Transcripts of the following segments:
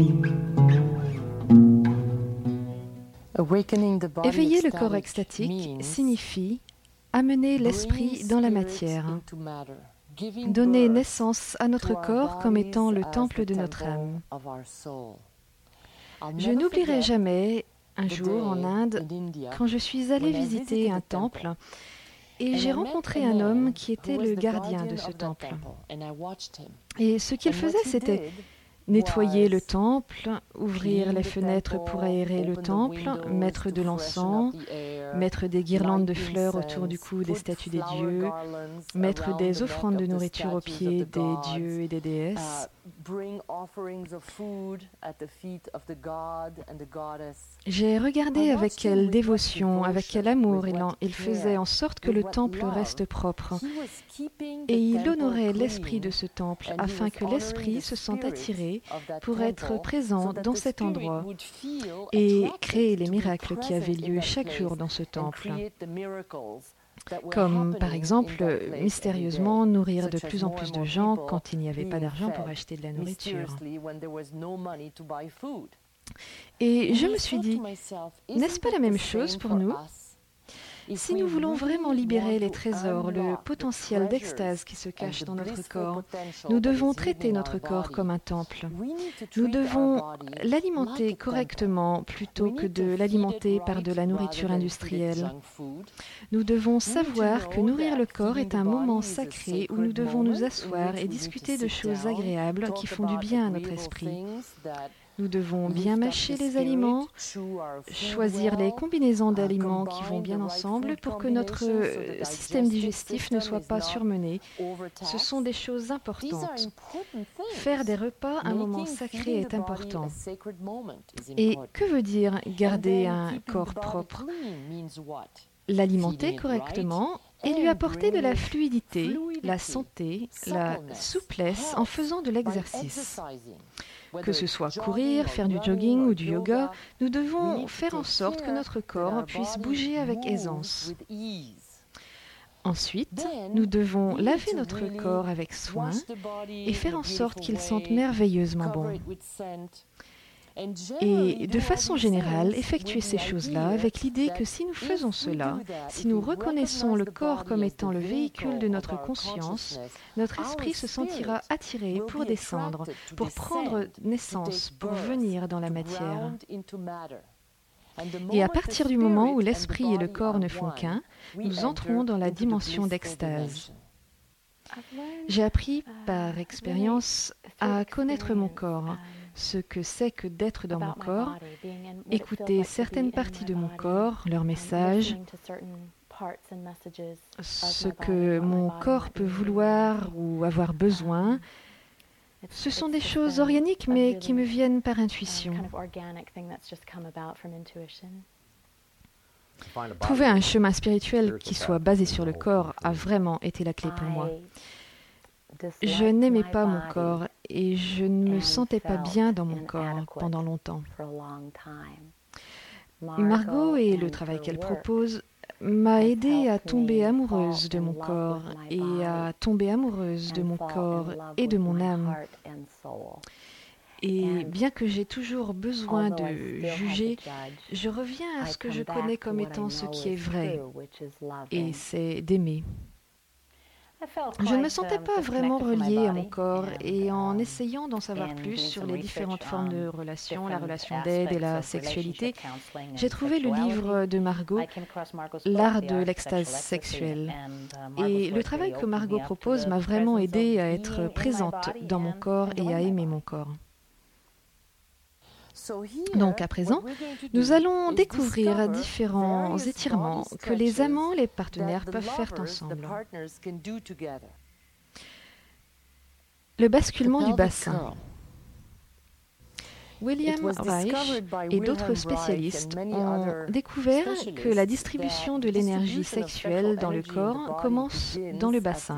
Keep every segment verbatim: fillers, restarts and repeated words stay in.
Éveiller le corps extatique signifie amener l'esprit dans la matière, donner naissance à notre corps comme étant le temple de notre âme. Je n'oublierai jamais un jour en Inde, quand je suis allée visiter un temple, et j'ai rencontré un homme qui était le gardien de ce temple. Et ce qu'il faisait, c'était nettoyer le temple, ouvrir les fenêtres pour aérer le temple, mettre de l'encens, mettre des guirlandes de fleurs autour du cou des statues des dieux, mettre des offrandes de nourriture aux pieds des dieux et des déesses. J'ai regardé avec quelle dévotion, avec quel amour il, en, il faisait en sorte que le temple reste propre. Et il honorait l'esprit de ce temple afin que l'esprit se sente attiré pour être présent dans cet endroit et créer les miracles qui avaient lieu chaque jour dans ce temple. Comme par exemple, mystérieusement, nourrir de plus en plus de gens quand il n'y avait pas d'argent pour acheter de la nourriture. Et je me suis dit, n'est-ce pas la même chose pour nous ? Si nous voulons vraiment libérer les trésors, le potentiel d'extase qui se cache dans notre corps, nous devons traiter notre corps comme un temple. Nous devons l'alimenter correctement plutôt que de l'alimenter par de la nourriture industrielle. Nous devons savoir que nourrir le corps est un moment sacré où nous devons nous asseoir et discuter de choses agréables qui font du bien à notre esprit. Nous devons bien mâcher les aliments, choisir les combinaisons d'aliments qui vont bien ensemble pour que notre système digestif ne soit pas surmené. Ce sont des choses importantes. Faire des repas un moment sacré est important. Et que veut dire garder un corps propre ? L'alimenter correctement et lui apporter de la fluidité, la santé, la souplesse en faisant de l'exercice. Que ce soit courir, faire du jogging ou du yoga, nous devons faire en sorte que notre corps puisse bouger avec aisance. Ensuite, nous devons laver notre corps avec soin et faire en sorte qu'il sente merveilleusement bon. Et de façon générale, effectuer ces choses-là avec l'idée que si nous faisons cela, si nous reconnaissons le corps comme étant le véhicule de notre conscience, notre esprit se sentira attiré pour descendre, pour prendre naissance, pour venir dans la matière. Et à partir du moment où l'esprit et le corps ne font qu'un, nous entrons dans la dimension d'extase. J'ai appris par expérience à connaître mon corps, ce que c'est que d'être dans mon corps, écouter certaines parties de mon corps, leurs messages, ce que mon corps peut vouloir ou avoir besoin. Ce sont des choses organiques mais qui me viennent par intuition. Trouver un chemin spirituel qui soit basé sur le corps a vraiment été la clé pour moi. Je n'aimais pas mon corps et je ne me sentais pas bien dans mon corps pendant longtemps. Margot et le travail qu'elle propose m'a aidée à tomber amoureuse de mon corps et à tomber amoureuse de mon corps et de mon âme. Et bien que j'ai toujours besoin de juger, je reviens à ce que je connais comme étant ce qui est vrai, et c'est d'aimer. Je ne me sentais pas vraiment reliée à mon corps et en essayant d'en savoir plus sur les différentes formes de relations, la relation d'aide et la sexualité, j'ai trouvé le livre de Margot, L'art de l'extase sexuelle. Et le travail que Margot propose m'a vraiment aidée à être présente dans mon corps et à aimer mon corps. Donc à présent, nous allons découvrir différents étirements que les amants, les partenaires peuvent faire ensemble. Le basculement du bassin. William Reich et d'autres spécialistes ont découvert que la distribution de l'énergie sexuelle dans le corps commence dans le bassin.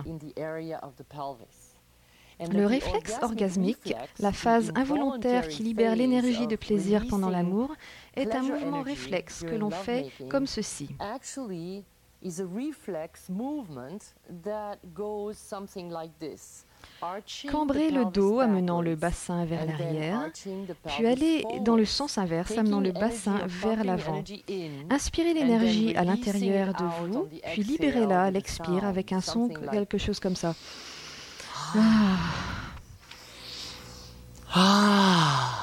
Le réflexe orgasmique, la phase involontaire qui libère l'énergie de plaisir pendant l'amour, est un mouvement réflexe que l'on fait comme ceci. Cambrez le dos, amenant le bassin vers l'arrière, puis allez dans le sens inverse, amenant le bassin vers l'avant. Inspirez l'énergie à l'intérieur de vous, puis libérez-la à l'expire avec un son, quelque chose comme ça. Ah. Ah.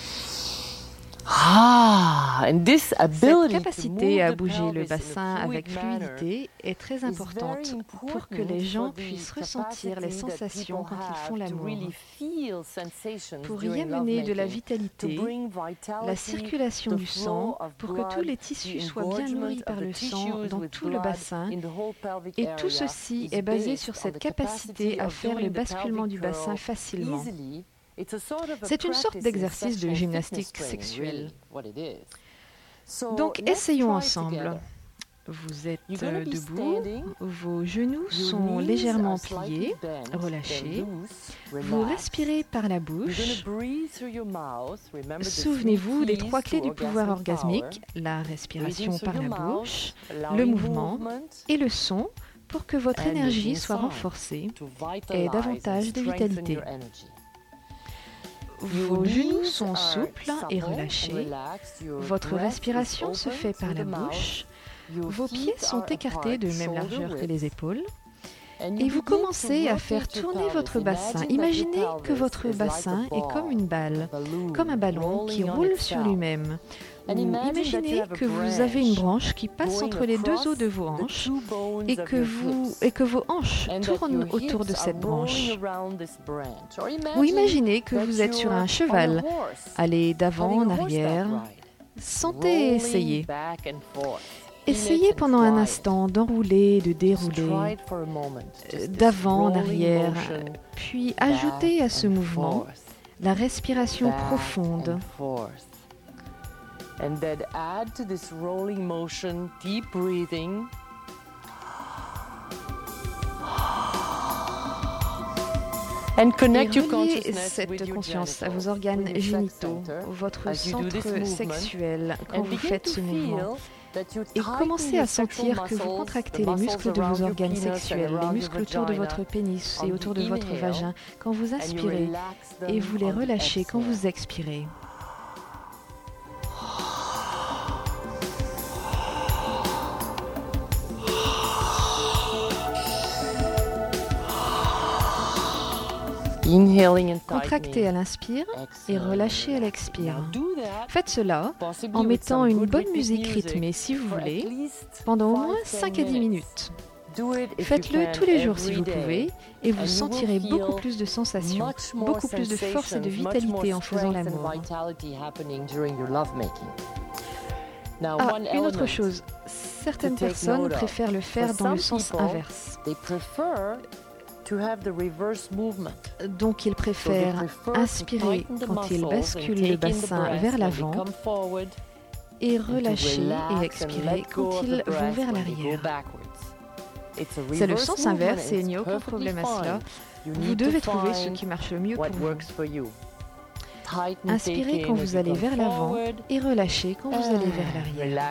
Ah, and this Cette capacité à bouger le bassin avec fluidité est très importante pour que les gens puissent ressentir les sensations quand ils font l'amour. Pour y amener de la vitalité, la circulation du sang, pour que tous les tissus soient bien nourris par le sang dans tout le bassin, et tout ceci est basé sur cette capacité à faire le basculement du bassin facilement. C'est une sorte d'exercice de gymnastique sexuelle. Donc, essayons ensemble. Vous êtes debout, vos genoux sont légèrement pliés, relâchés. Vous respirez par la bouche. Souvenez-vous des trois clés du pouvoir orgasmique, la respiration par la bouche, le mouvement et le son, pour que votre énergie soit renforcée et davantage de vitalité. Vos genoux sont souples et relâchés. Votre respiration se fait par la bouche. Vos pieds sont écartés de même largeur que les épaules. Et vous commencez à faire tourner votre bassin. Imaginez que votre bassin est comme une balle, comme un ballon qui roule sur lui-même. Ou imaginez que vous avez une branche qui passe entre les deux os de vos hanches et que, vous, et que vos hanches tournent autour de cette branche. Ou imaginez que vous êtes sur un cheval. Allez d'avant en arrière. Sentez et essayez. Essayez pendant un instant d'enrouler, de dérouler, d'avant en arrière, puis ajoutez à ce mouvement la respiration profonde. And then add to this rolling motion, deep breathing. And connect your consciousness cette conscience à vos organes génitaux, votre centre sexuel, quand vous faites ce mouvement. Et commencez à sentir que vous contractez les muscles de vos organes sexuels, les muscles autour de votre pénis et autour de votre vagin quand vous inspirez, et vous les relâchez quand vous expirez. Contractez à l'inspire et relâchez à l'expire. Faites cela en mettant une bonne musique rythmée si vous voulez, pendant au moins cinq à dix minutes. Faites-le tous les jours si vous pouvez et vous sentirez beaucoup plus de sensations, beaucoup plus de force et de vitalité en faisant l'amour. Ah, une autre chose, certaines personnes préfèrent le faire dans le sens inverse. Donc ils préfèrent inspirer quand ils basculent le bassin vers l'avant et relâcher et expirer quand ils vont vers l'arrière. C'est le sens inverse et il n'y a aucun problème à cela. Vous devez trouver ce qui marche le mieux pour vous. Inspirez quand vous allez vers l'avant et relâchez quand vous allez vers l'arrière.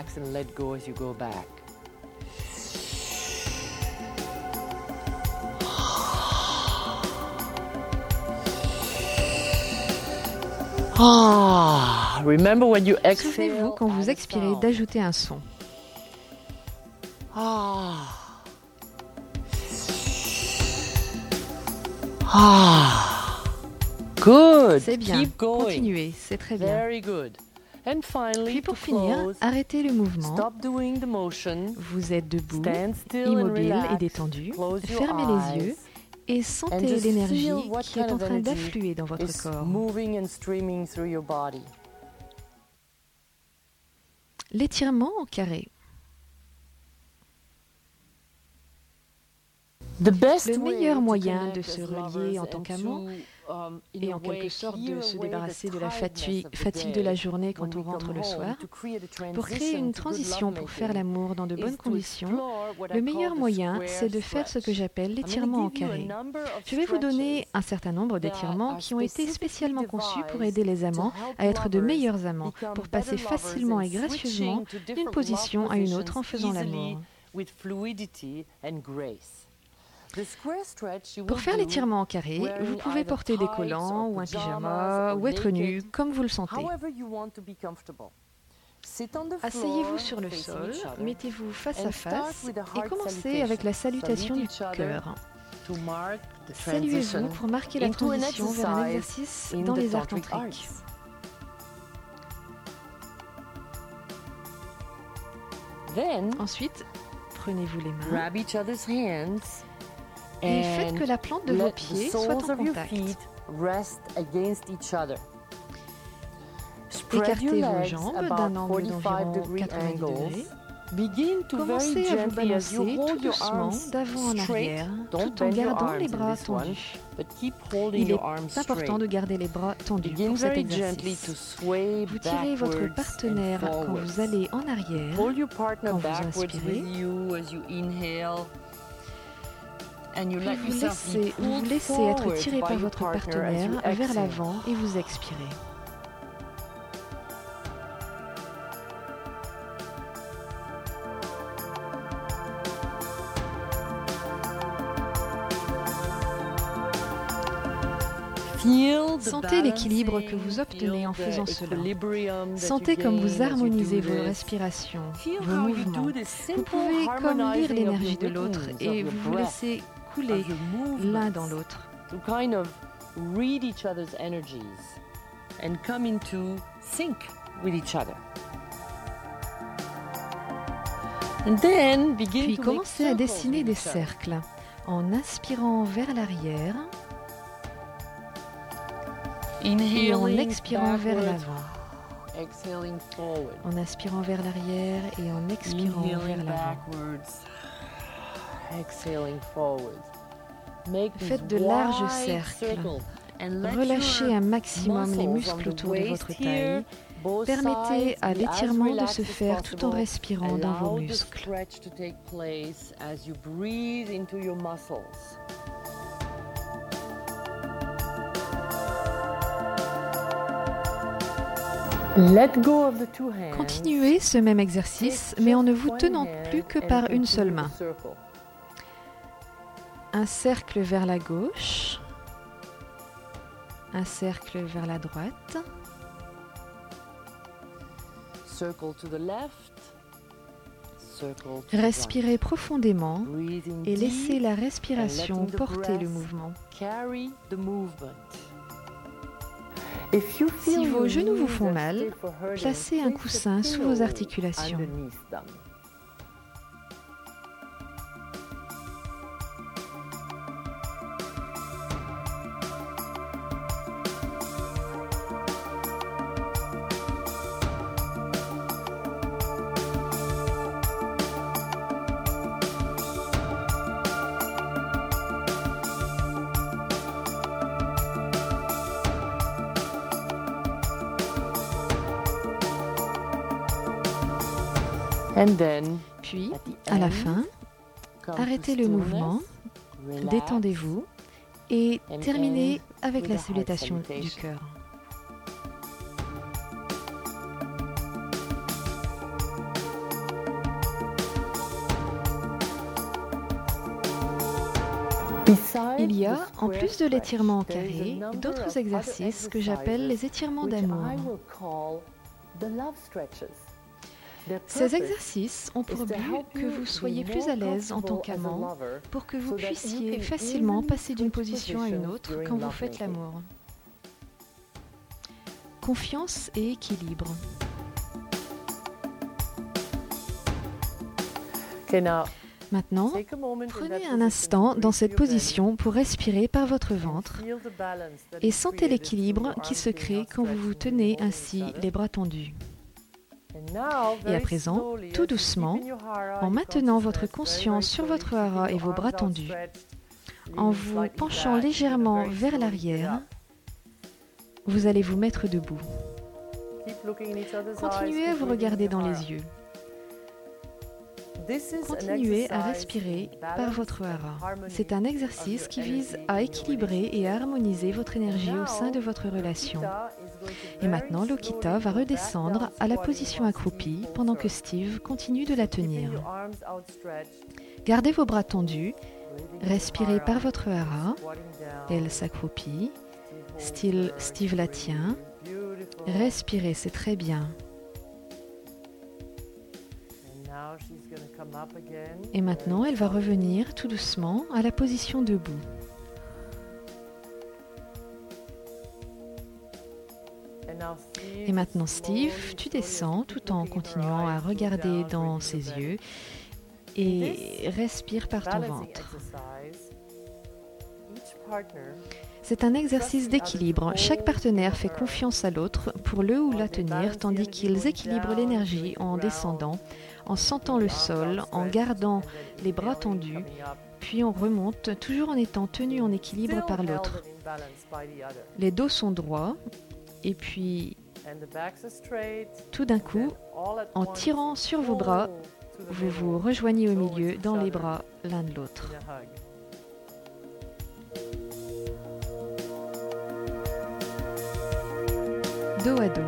Ah, remember when you exhale. Souvenez-vous quand vous expirez d'ajouter un son. Ah. Ah. Good. C'est bien. Keep going. Continuez, c'est très bien. Very good. And finally, Puis pour to finir, close, arrêtez le mouvement. stop doing the motion. Vous êtes debout, Stand still and immobile relax. et détendu. Close your Fermez les eyes. yeux et And sentez just l'énergie feel what qui est kind en of train energy d'affluer dans votre is corps. moving and streaming through your body. L'étirement en carré. The best Le meilleur way to moyen connect de as se lovers relier en and tant to, qu'amant um, in et a en quelque way sorte clear de se away débarrasser the de la tiredness fatigue, of the fatigue de day la journée quand when on we rentre come le home, soir, to create a pour créer transition une to good transition pour faire lovemaking l'amour dans de is bonnes to conditions, explore what le I meilleur call the moyen, square c'est de faire ce que stretch. j'appelle I'm going l'étirement en to give you a carré. number of Je vais vous donner stretches un certain nombre that d'étirements are qui ont été specifically spécialement conçus pour devised aider les to amants help à être de lovers meilleurs amants, become pour better passer lovers facilement and et gracieusement switching to d'une different position love à une autre en positions faisant easily l'amour. with fluidity and grace. Pour faire l'étirement en carré, vous pouvez porter des collants ou un pyjama ou être nu comme vous le sentez. Asseyez-vous sur le sol, mettez-vous face à face et commencez avec la salutation du cœur. Saluez-vous pour marquer la transition vers un exercice dans les arts tantriques. Ensuite, prenez-vous les mains et faites que la plante de vos pieds soit en contact. Écartez vos jambes d'un angle d'environ quatre-vingt-dix degrés. Commencez à vous balancer tout doucement d'avant en arrière, tout en gardant les bras tendus. Il est important de garder les bras tendus pour cet exercice. Vous tirez votre partenaire quand vous allez en arrière, quand vous inspirez. Puis vous laissez, vous vous laissez être tiré par votre partenaire vers l'avant et vous expirez. Sentez l'équilibre que vous obtenez en faisant cela. Sentez comme vous harmonisez vos respirations, vos mouvements. Vous pouvez comme lire l'énergie de l'autre et vous vous laissez couler l'un dans l'autre. Puis commencez à dessiner des cercles en inspirant vers l'arrière et en expirant vers l'avant. En inspirant vers l'arrière et en expirant vers l'avant. Faites de larges cercles. Relâchez un maximum les muscles autour de votre taille. Permettez à l'étirement de se faire tout en respirant dans vos muscles. Continuez ce même exercice, mais en ne vous tenant plus que par une seule main. Un cercle vers la gauche, un cercle vers la droite, respirez profondément et laissez la respiration porter le mouvement. Si vos genoux vous font mal, placez un coussin sous vos articulations. Puis, à la fin, arrêtez le mouvement, détendez-vous et terminez avec la salutation du cœur. Il y a, en plus de l'étirement en carré, d'autres exercices que j'appelle les étirements d'amour. Ces exercices ont pour but que vous soyez plus à l'aise en tant qu'amant pour que vous puissiez facilement passer d'une position à une autre quand vous faites l'amour. Confiance et équilibre. Maintenant, prenez un instant dans cette position pour respirer par votre ventre et sentez l'équilibre qui se crée quand vous vous tenez ainsi les bras tendus. Et à présent, tout doucement, en maintenant votre conscience sur votre hara et vos bras tendus, en vous penchant légèrement vers l'arrière, vous allez vous mettre debout. Continuez à vous regarder dans les yeux. Continuez à respirer par votre hara. C'est un exercice qui vise à équilibrer et à harmoniser votre énergie au sein de votre relation. Et maintenant, Lokita va redescendre à la position accroupie pendant que Steve continue de la tenir. Gardez vos bras tendus Respirez par votre hara. Elle s'accroupit. Style Steve la tient. Respirez, c'est très bien. Et maintenant, elle va revenir tout doucement à la position debout. Et maintenant, Steve, tu descends tout en continuant à regarder dans ses yeux et respire par ton ventre. C'est un exercice d'équilibre. Chaque partenaire fait confiance à l'autre pour le ou la tenir, tandis qu'ils équilibrent l'énergie en descendant, en sentant le sol, en gardant les bras tendus, puis on remonte, toujours en étant tenu en équilibre par l'autre. Les dos sont droits, et puis, tout d'un coup, en tirant sur vos bras, vous vous rejoignez au milieu dans les bras l'un de l'autre. Dos à dos.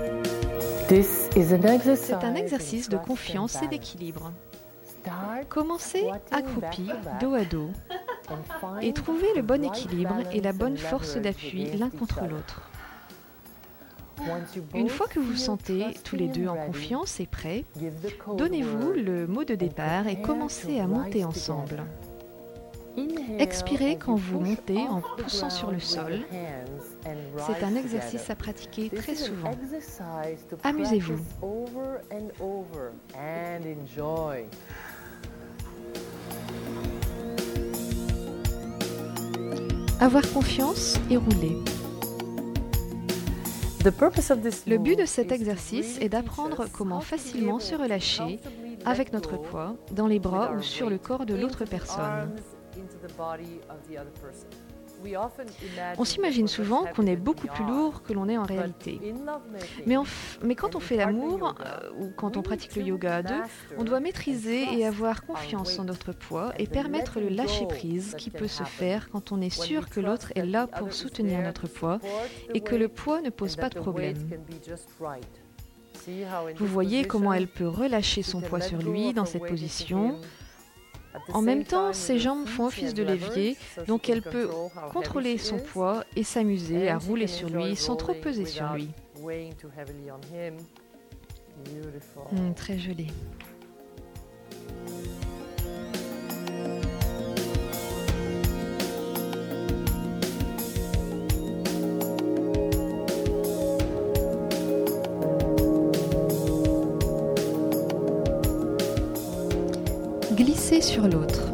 C'est un exercice de confiance et d'équilibre. Commencez accroupi, dos à dos, et trouvez le bon équilibre et la bonne force d'appui l'un contre l'autre. Une fois que vous vous sentez tous les deux en confiance et prêts, donnez-vous le mot de départ et commencez à monter ensemble. Expirez quand vous montez en poussant sur le sol. C'est un exercice à pratiquer très souvent. Amusez-vous. Avoir confiance et rouler. Le but de cet exercice est d'apprendre comment facilement se relâcher avec notre poids dans les bras ou sur le corps de l'autre personne. On s'imagine souvent qu'on est beaucoup plus lourd que l'on est en réalité. Mais, en f... Mais quand on fait l'amour euh, ou quand on pratique le yoga à deux, on doit maîtriser et avoir confiance en notre poids et permettre le lâcher-prise qui peut se faire quand on est sûr que l'autre est là pour soutenir notre poids et que le poids ne pose pas de problème. Vous voyez comment elle peut relâcher son poids sur lui dans cette position. En même temps, ses jambes font office de levier, donc elle peut contrôler son poids et s'amuser à rouler sur lui sans trop peser sur lui. Mmh, très joli. Glisser sur l'autre.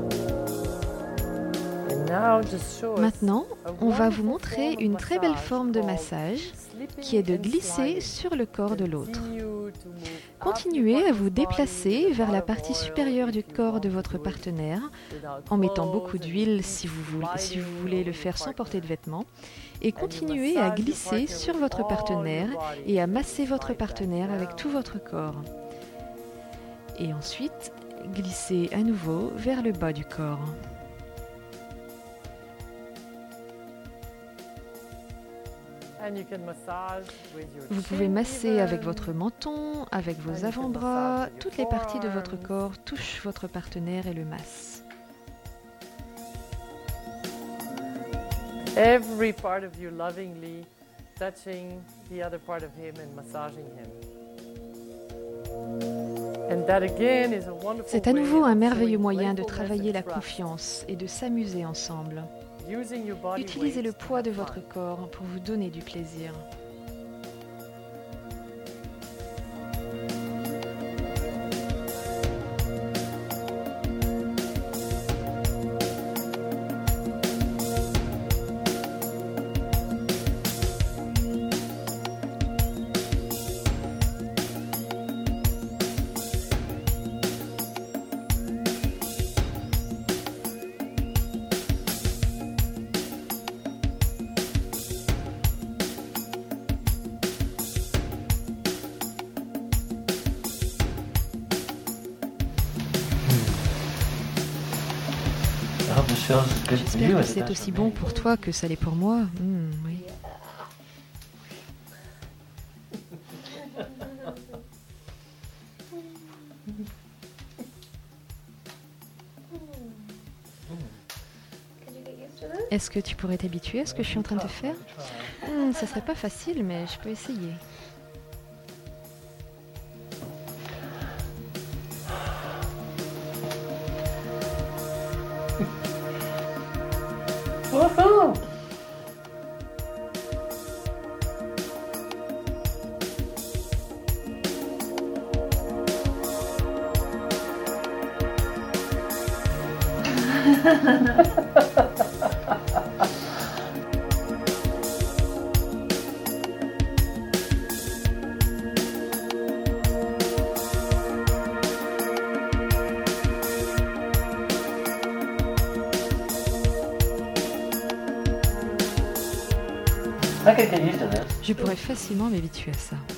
Maintenant, on va vous montrer une très belle forme de massage qui est de glisser sur le corps de l'autre. Continuez à vous déplacer vers la partie supérieure du corps de votre partenaire en mettant beaucoup d'huile si vous voulez, si vous voulez le faire sans porter de vêtements et continuez à glisser sur votre partenaire et à masser votre partenaire avec tout votre corps. Et ensuite, glissez à nouveau vers le bas du corps. Vous pouvez masser avec votre menton, avec vos avant-bras, toutes les parties de votre corps touchent votre partenaire et le massent. Every part of you lovingly touching the other part of him and massaging him. C'est à nouveau un merveilleux moyen de travailler la confiance et de s'amuser ensemble. Utilisez le poids de votre corps pour vous donner du plaisir. J'espère que c'est aussi bon pour toi que ça l'est pour moi. Mmh, oui. Est-ce que tu pourrais t'habituer à ce que je suis en train de faire? hmm, Ça serait pas facile, mais je peux essayer. Woohoo! I could get used to this. Je pourrais facilement m'habituer à ça.